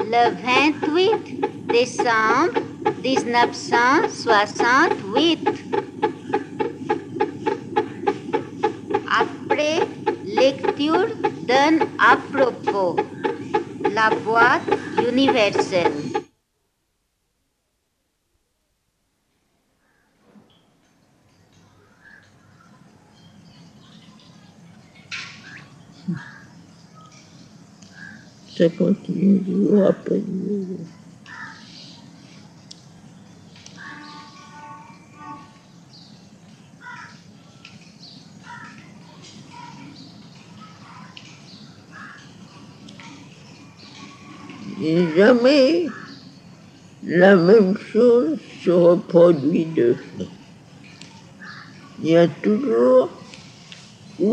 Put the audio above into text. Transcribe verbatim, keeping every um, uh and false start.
le vingt-huit décembre mille neuf cent soixante-huit. Après lecture d'un à propos, la boîte universelle. Ça continue jour après jour. Et jamais la même chose se reproduit deux fois. Il y a toujours